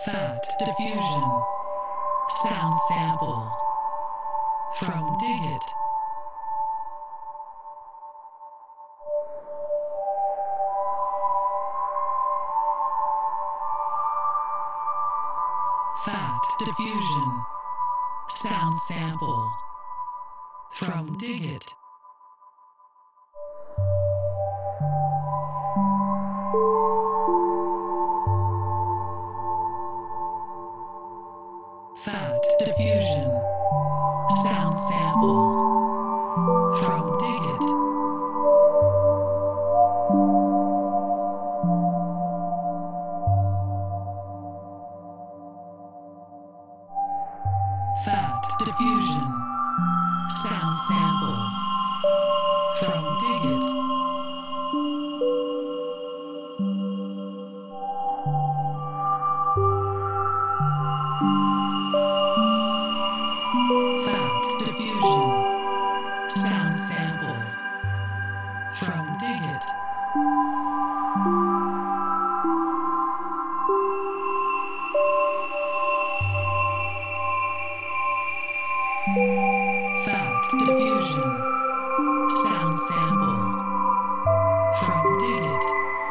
Fat diffusion. Sound sample. From Dig It. Fat diffusion. Sound sample. From Dig It. Fat diffusion. Sound sample. From Dig It. Fat diffusion. Sound sample. From Dig It. Fat diffusion. Sound sample. From Dig It. Fat diffusion. Sound sample. From Dig It.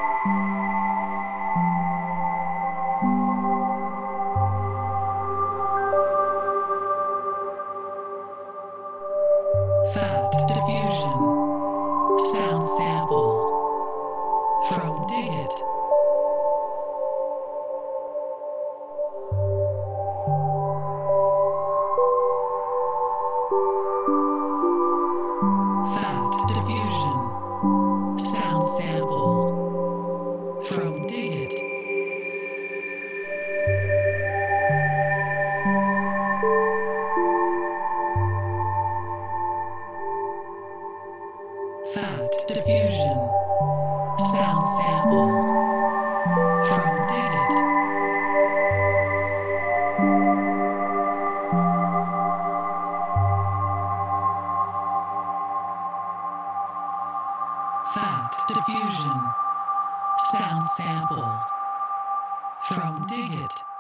Fat diffusion. Sound sample. From Dig It. Fat diffusion. Sound sample. From Dig It. Fat diffusion. Sound sample. From Dig It. Fat diffusion. Sound sample. From Dig It.